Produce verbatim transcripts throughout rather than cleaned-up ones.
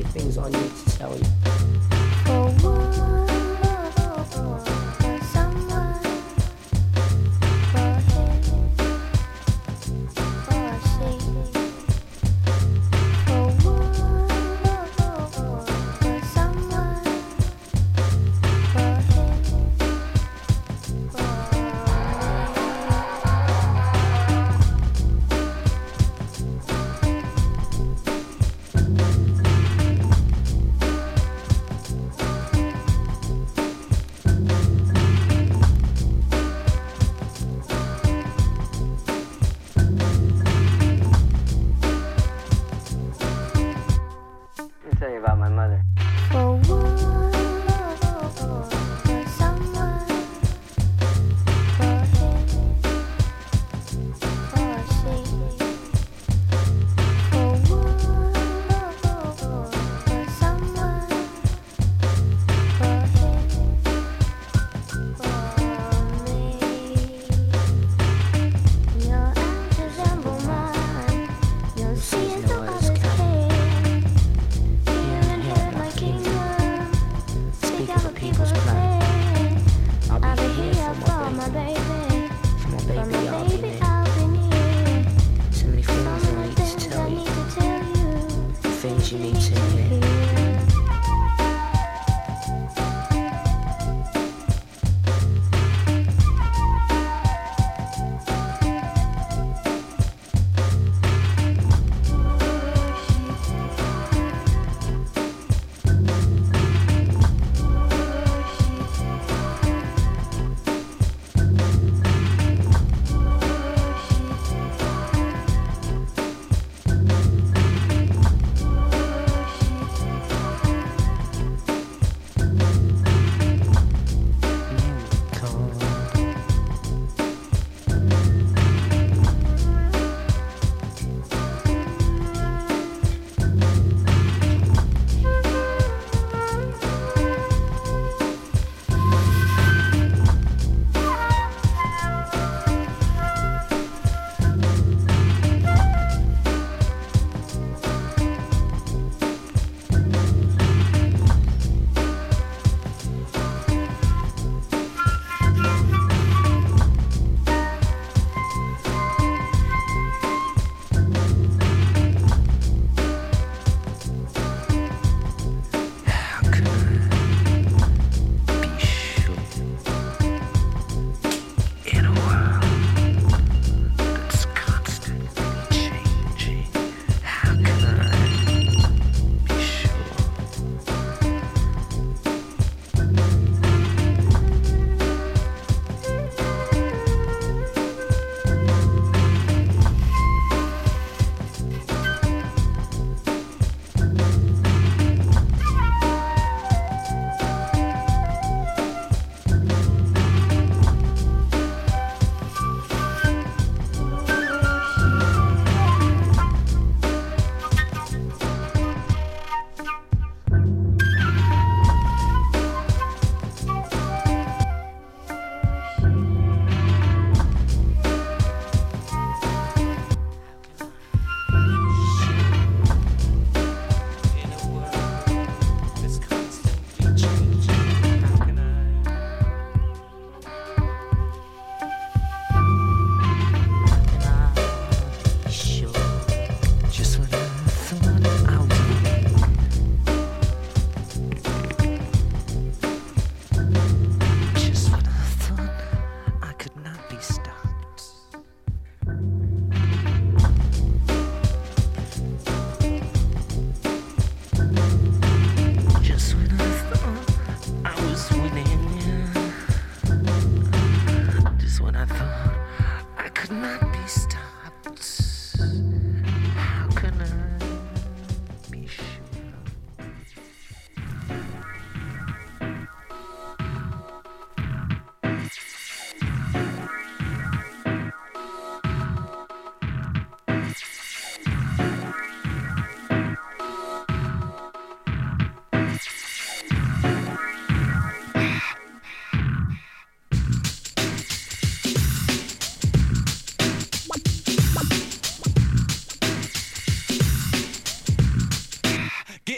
of things I need to tell you. For one, for someone, for him, for she. For one, for someone, for him, for Let me tell you about my mother. For one, for someone, for him, for she. For one, for someone, for him, for me. Your eyes resemble mine. You'll see as no others can. Speak of the people's plan. I'll be here for my baby. For my baby, I'll be there. So many things I need to tell you. Things you need to hear.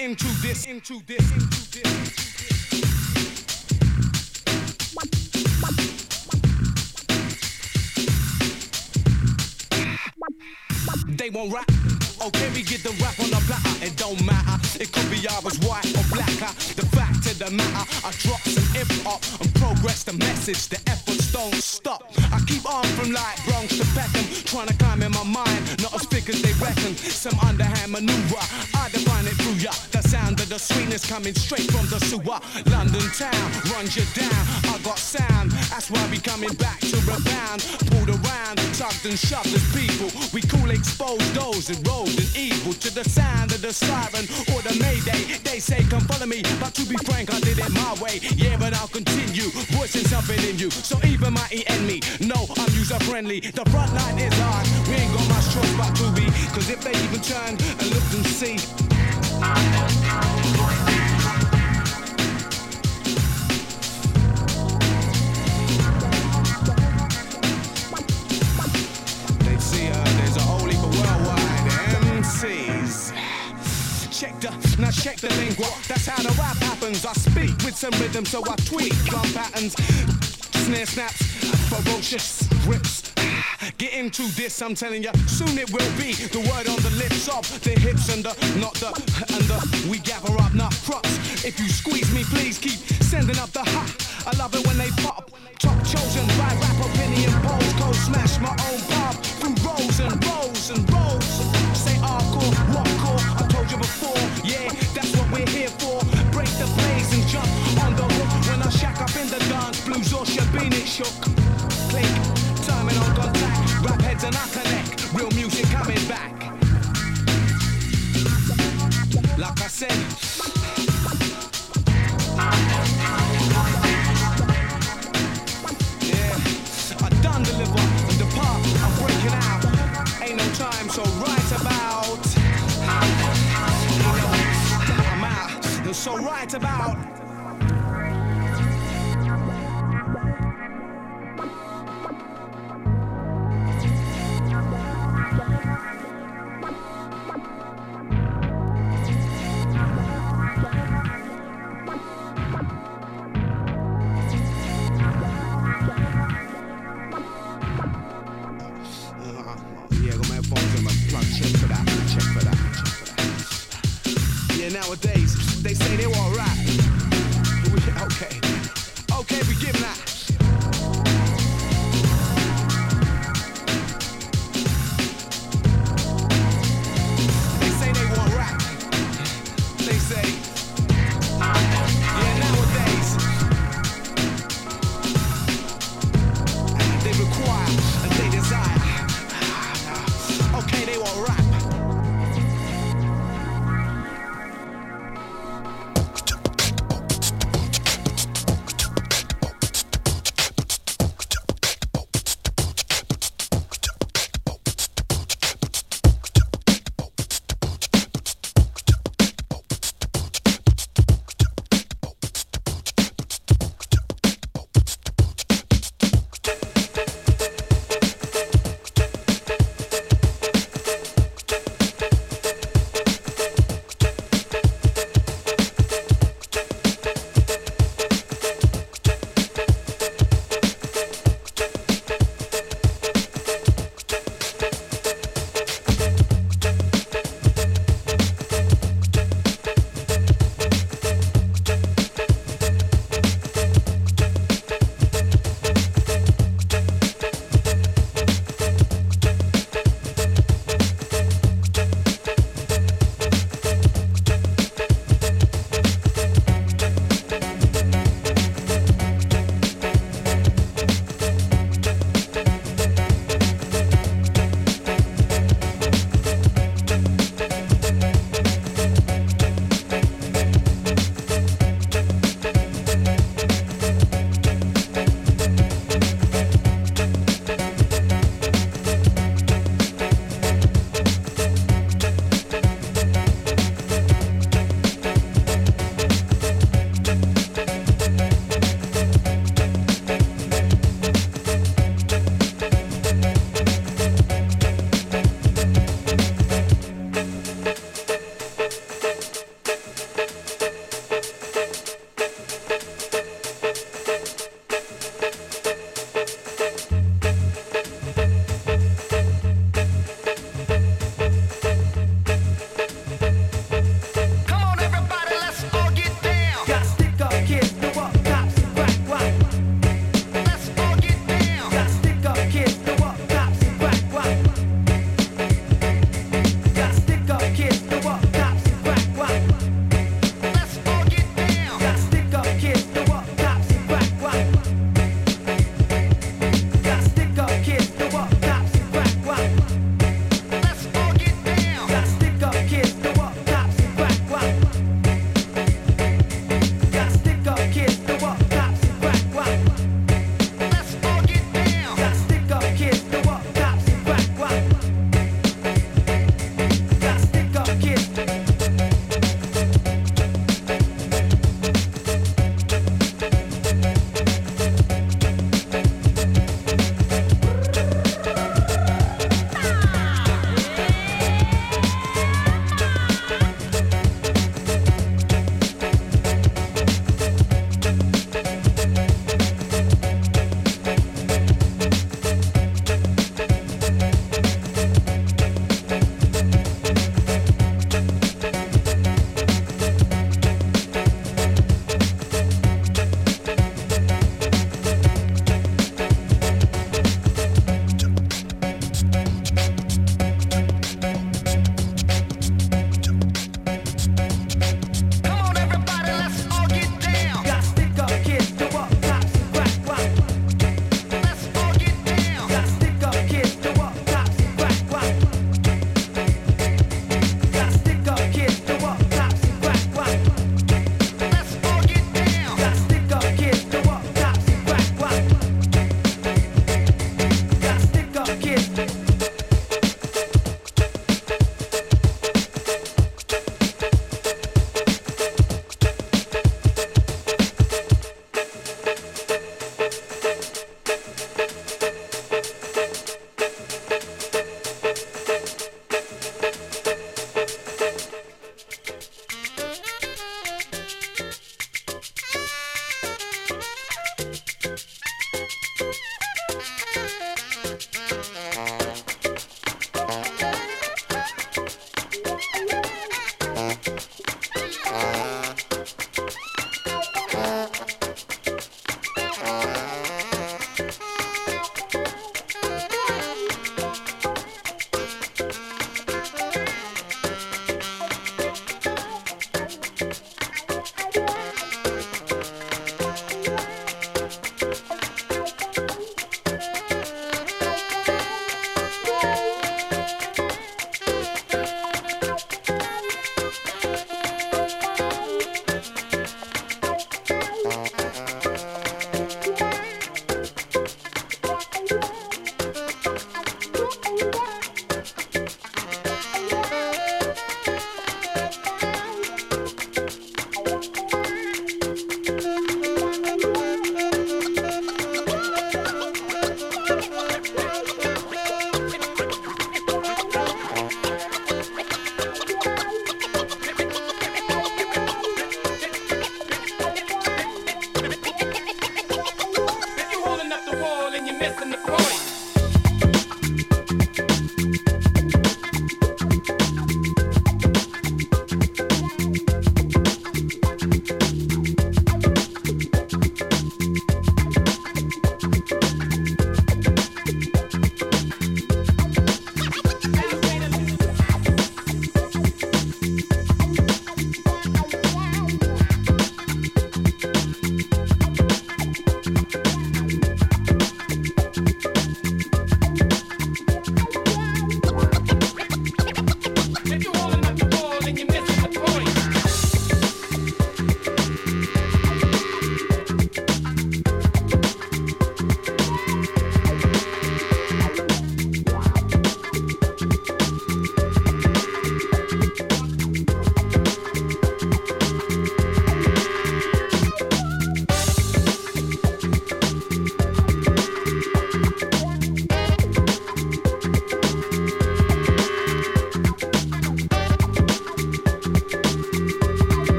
into this, into this, into this. They won't rap. Okay, we get the rap on the platter. It don't matter. It could be ours, white or blacker. The fact of the matter, I drop some hip-hop and progress the message. The efforts don't stop. I keep on from like Bronx to Peckham, trying to climb in my mind, not as thick as they reckon. Some underhand maneuver, I define it through ya. The sound of the sweetness coming straight from the sewer. London town runs you down. I got sound, that's why we coming back to rebound. Pulled around, tugged and shoved as people. We cool expose those enrolled in evil to the sound of the siren or the mayday. They say come follow me, but to be frank I did it my way. Yeah, but I'll continue voicing something in you. So even my enemy, no, I'm user friendly. The front line is hard, we ain't got much choice but to be. Cause if they even turn and look and see, they'd see uh, there's a whole heap of worldwide M Cs. Check the, now check the lingua. That's how the rap happens. I speak with some rhythm, so I tweak drum patterns, snare snaps, ferocious rips. Get into this, I'm telling ya. Soon it will be the word on the lips of the hips and the, not the, and the. We gather up, not props. If you squeeze me, please keep sending up the hot. I love it when they pop. Top chosen by rap opinion polls. Go smash my own pop through rows and rows and rows. Say hardcore, hardcore. I told you before, yeah, that's what we're here for. Break the plays and jump on the hook. When I shack up in the dance, blues or shabin it shook. Click, timing on contact. Rap heads and I connect. Real music coming back. Like I said. Yeah, I done deliver and depart. I'm breaking out. Ain't no time, so right about. I'm out. So right about. Nowadays, they say they won't rap. Okay, okay, we give that. They say they won't rap. They say, yeah, nowadays, they require and they desire. Okay, they won't rap.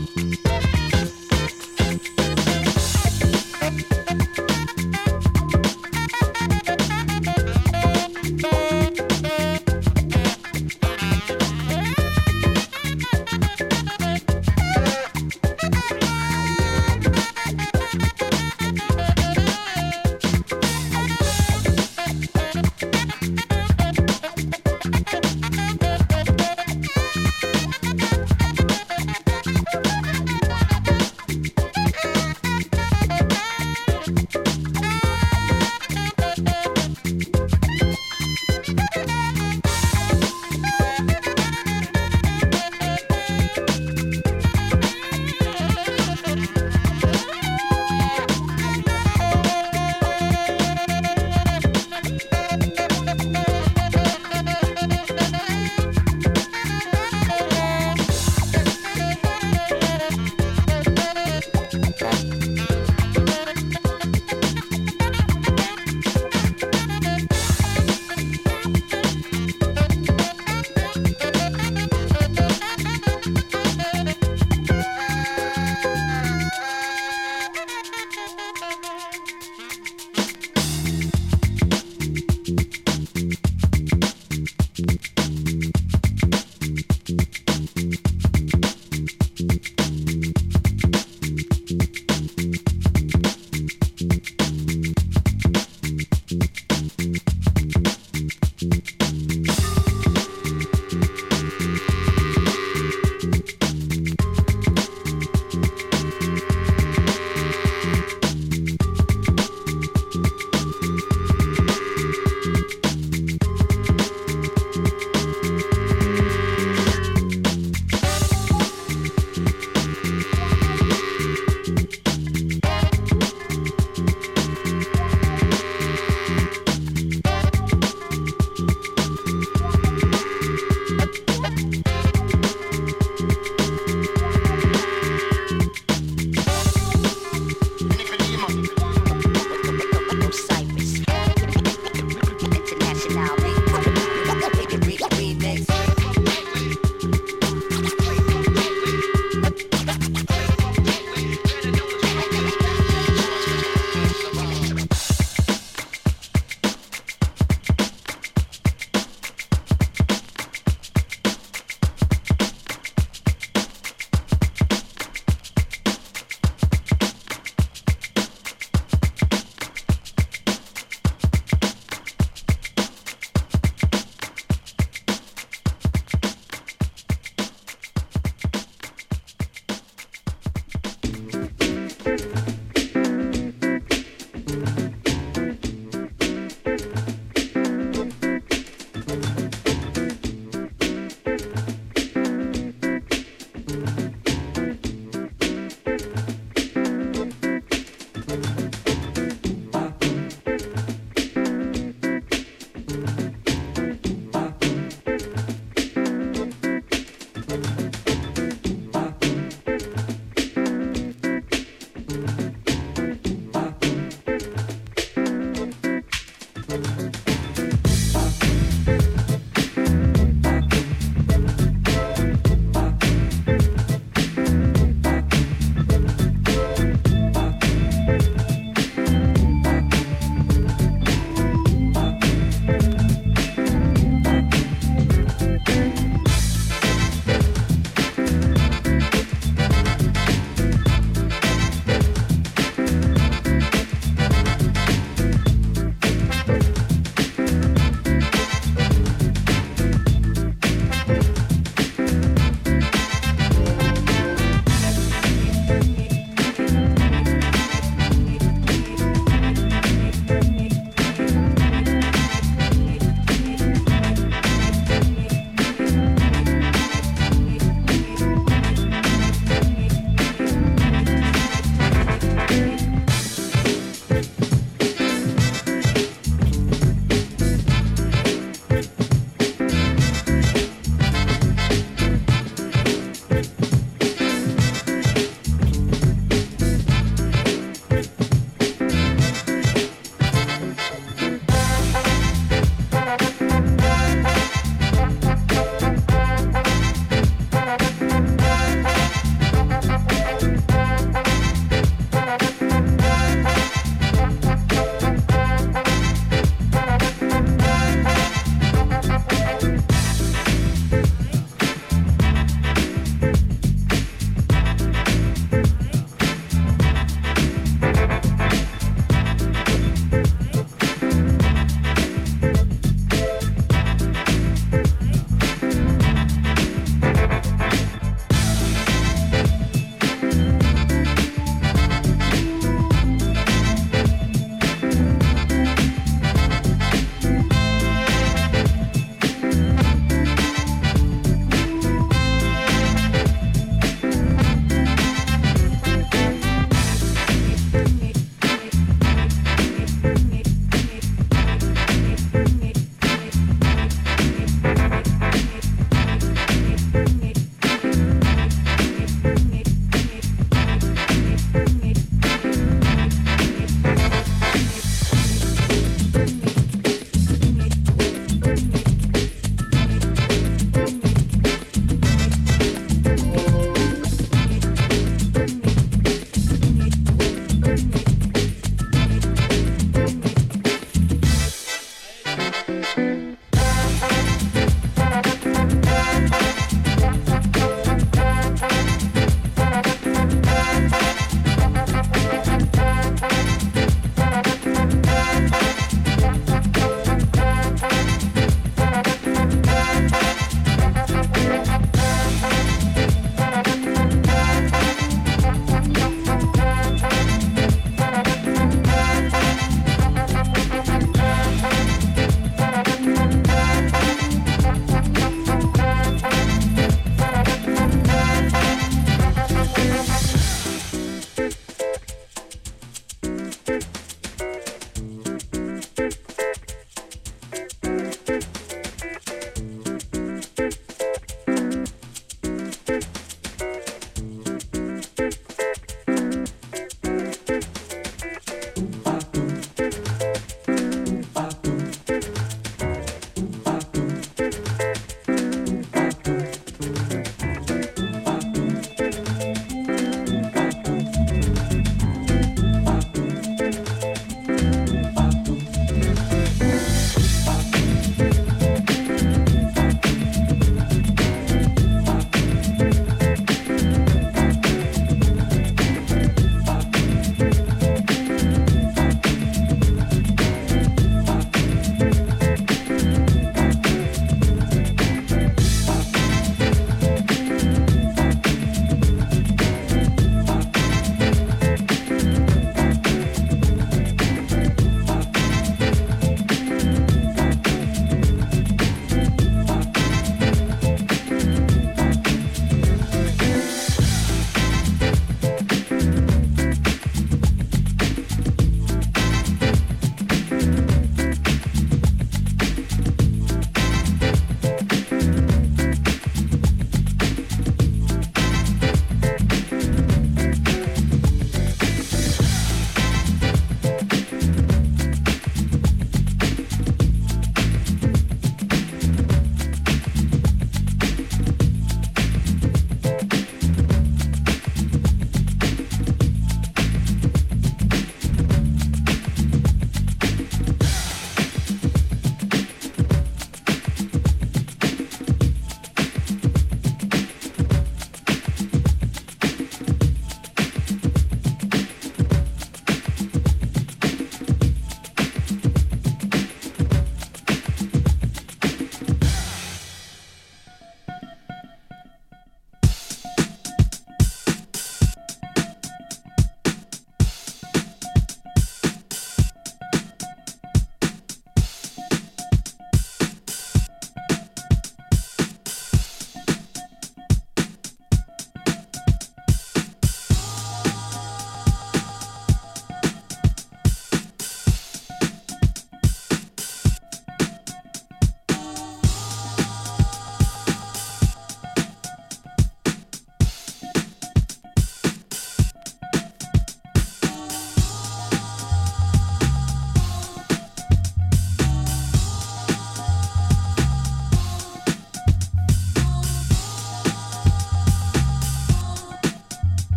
Thank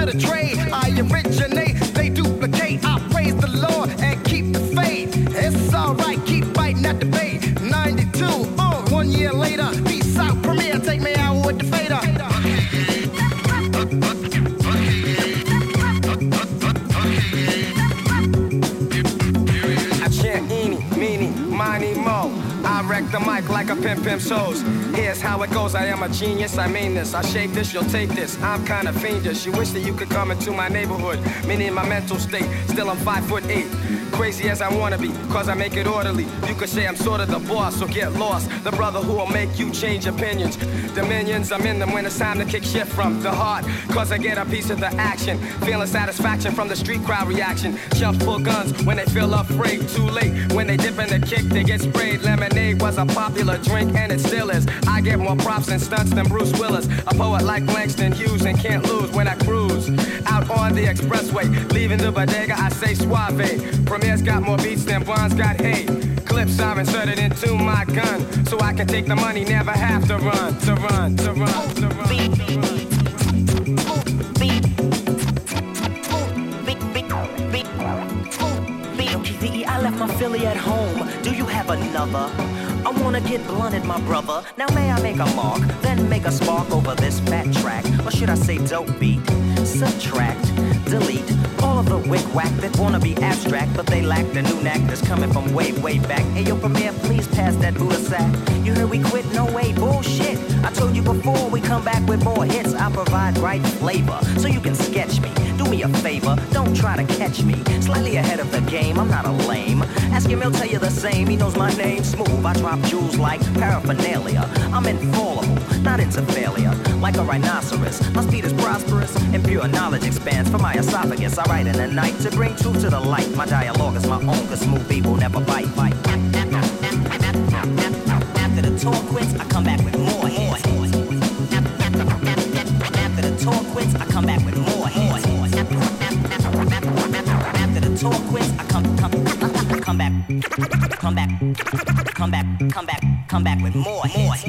the trade. I originate, they duplicate. I praise the Lord and keep the faith. It's alright, keep fighting at the bait. ninety-two, uh, one year later. Peace out, Premier, take me out with the fader. I chant eeny, meeny, miny, mo. I wreck the mic like a pimp pimp shows. Here's how it goes, I am a genius, I mean this. I shape this, you'll take this, I'm kinda fiendish. You wish that you could come into my neighborhood, meaning my mental state. Still I'm five foot eight, crazy as I wanna be, cause I make it orderly. You could say I'm sort of the boss, so get lost. The brother who will make you change opinions. Dominions, I'm in them when it's time to kick shit from the heart, cause I get a piece of the action. Feeling satisfaction from the street crowd reaction. Chumps pull guns when they feel afraid. Too late, when they dip in the kick, they get sprayed. Lemonade was a popular drink and it still is. I get more props and stunts than Bruce Willis. A poet like Langston Hughes and can't lose when I cruise out on the expressway. Leaving the bodega, I say suave. Premier's got more beats than Bond's got hate. Clips I've inserted into my gun, so I can take the money, never have to run, to run, to run, to run. To run. I left my Philly at home. Do you have another? I wanna get blunted, my brother. Now may I make a mark, then make a spark over this fat track? Or should I say dope beat? Subtract, delete all of the wick-wack that wanna be abstract, but they lack the new knack that's coming from way, way back. Hey, yo, Premier, please pass that Buddha sack. You heard we quit? No way, bullshit. I told you before, we come back with more hits. I provide right flavor, so you can sketch me. Do me a favor, don't try to catch me. Slightly ahead of the game, I'm not a lame. Ask him, he'll tell you the same. He knows my name, smooth. I drop jewels like paraphernalia. I'm infallible, not into failure. Like a rhinoceros, my speed is prosperous, and pure knowledge expands from my esophagus. I write in the night to bring truth to the light. My dialogue is my own, cause smooth people never bite. bite. After the tour quits, I come back with more hits. After the tour quits, I come back with more hits. After the tour quits, I come, come, come back, come back, come back, come back, come back with more hits.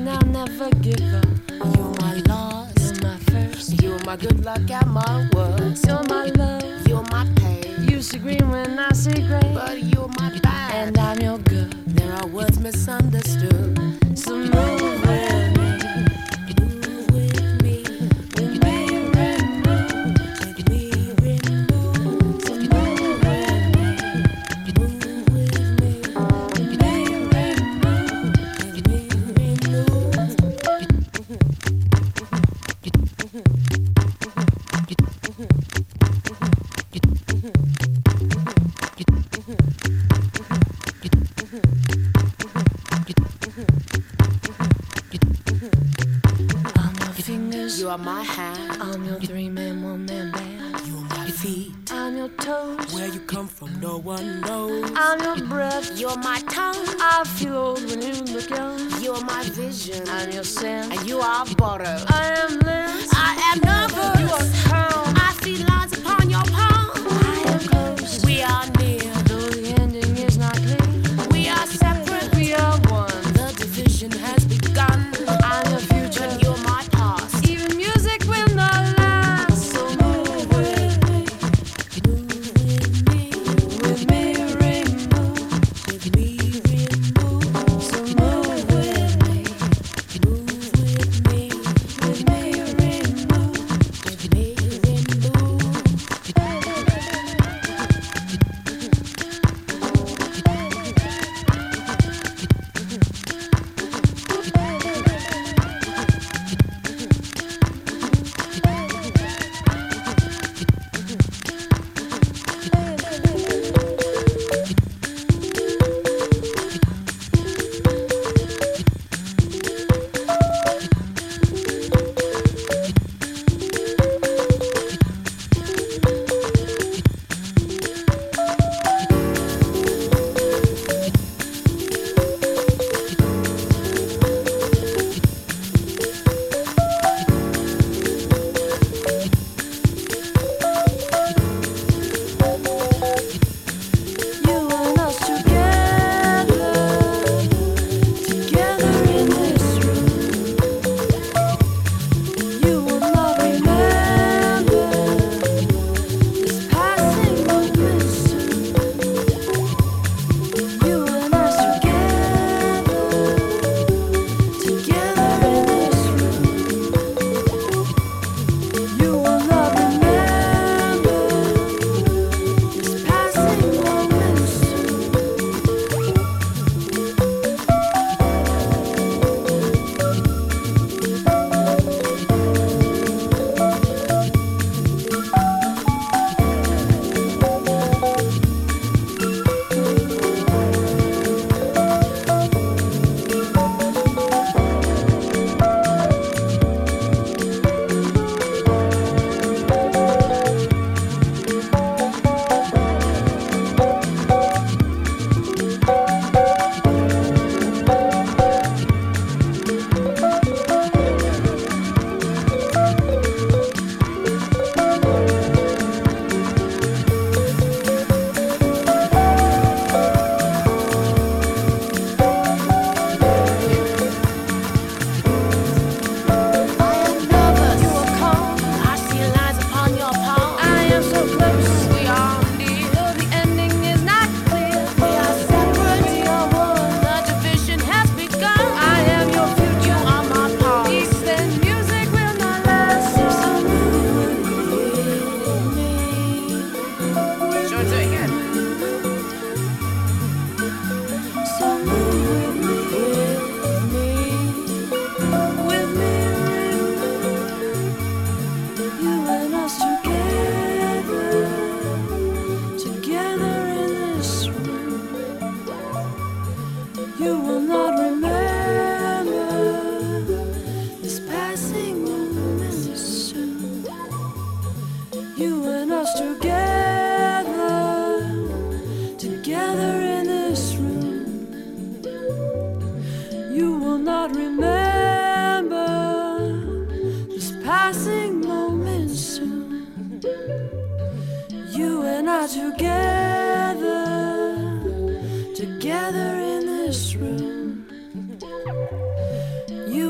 and I'll never give up. You're my lost, you're my first, you're my good luck at my worst. You're my love, you're my pain. You see green when I see gray, but you're my bad, and I'm your good. There are words misunderstood, so move with me. Move with me, with me, remove, with me, remove. So move with me, move with me, with me, remove, with me, remove. You are my hand. I'm your three-man, one-man band. You're my feet. I'm your toes. Where you come from, no one knows. I'm your breath. You're my tongue. I feel old when you look young. You're my vision. I'm your sin. And you are butter. I am Liz. I am nervous. You are calm. I see lines upon your palm. I am close. We are near. Though the ending is not clear. We are separate. We are one. The division has begun. I'm your future. And you're my past. Music will not last, so move with me, move with me, with me, remove, with me, remove, so move with me, move with me, with me, remove, with me, remove. together in this room. You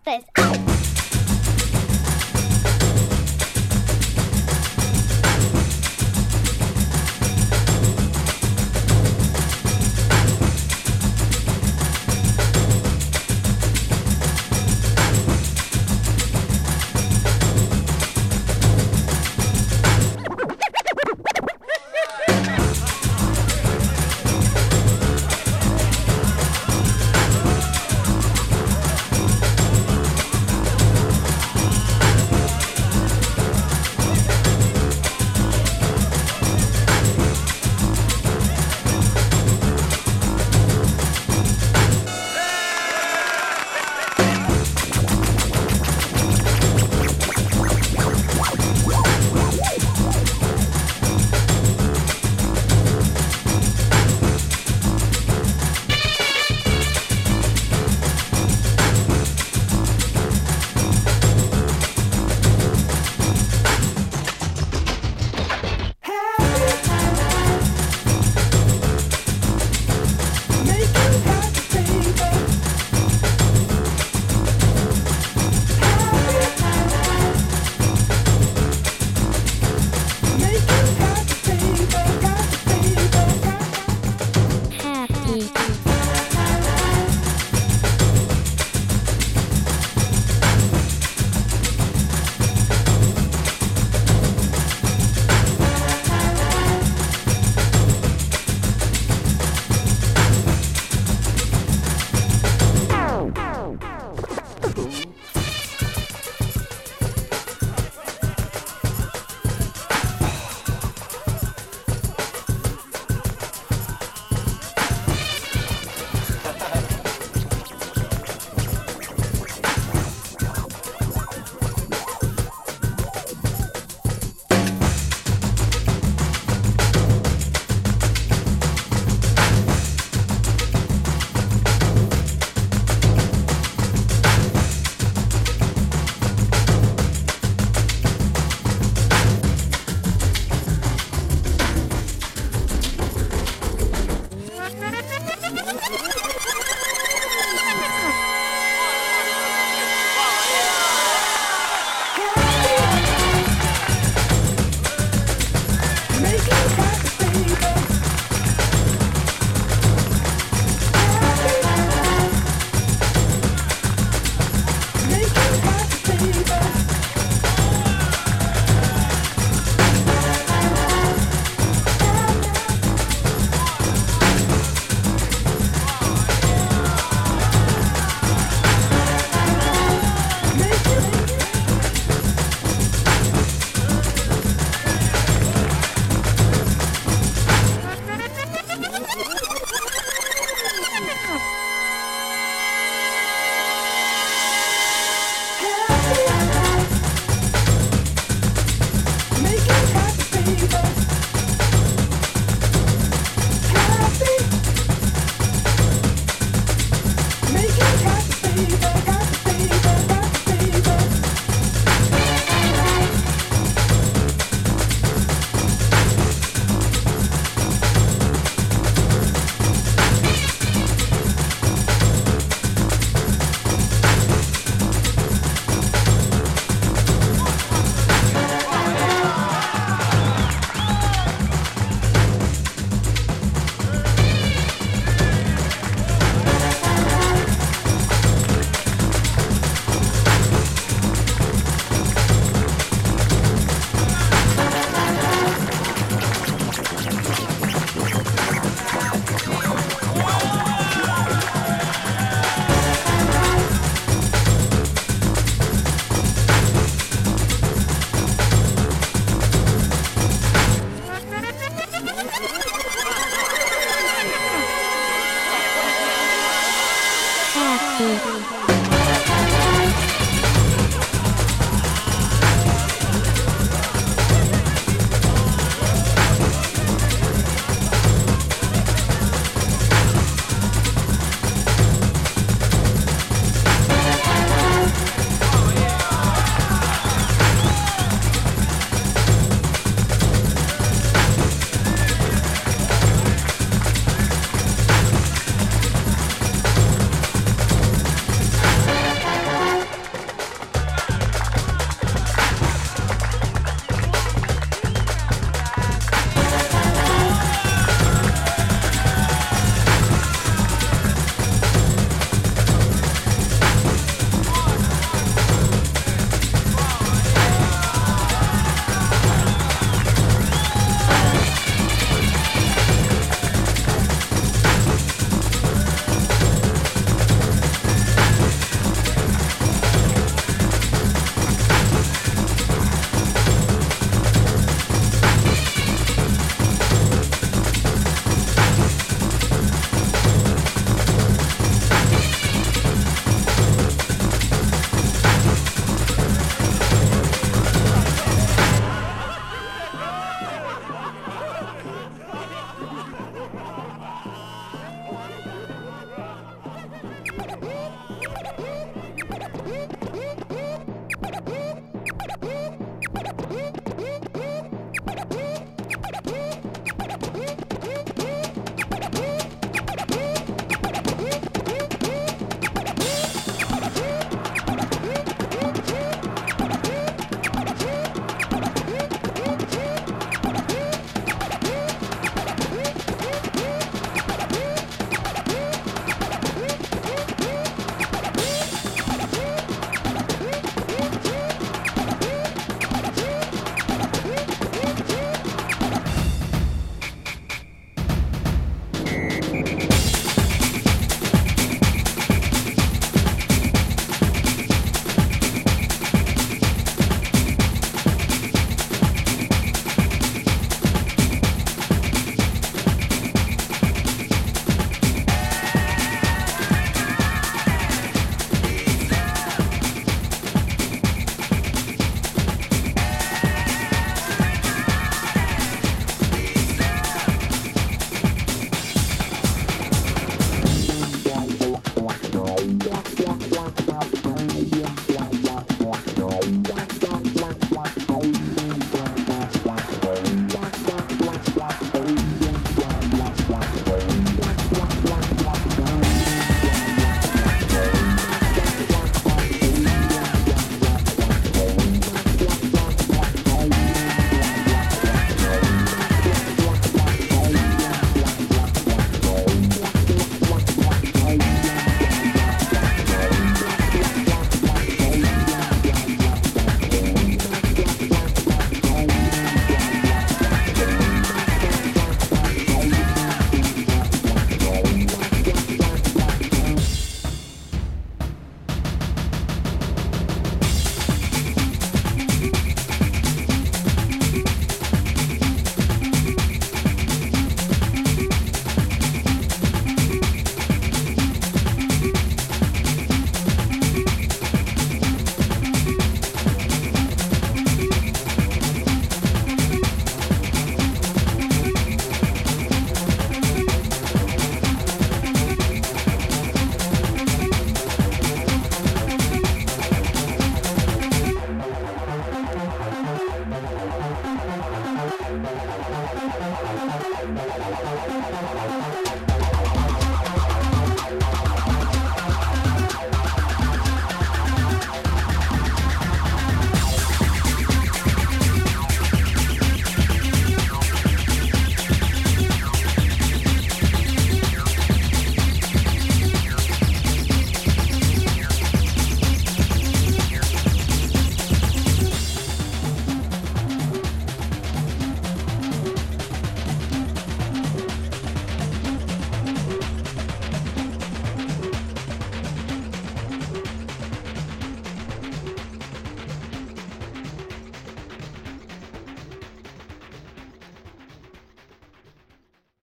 place.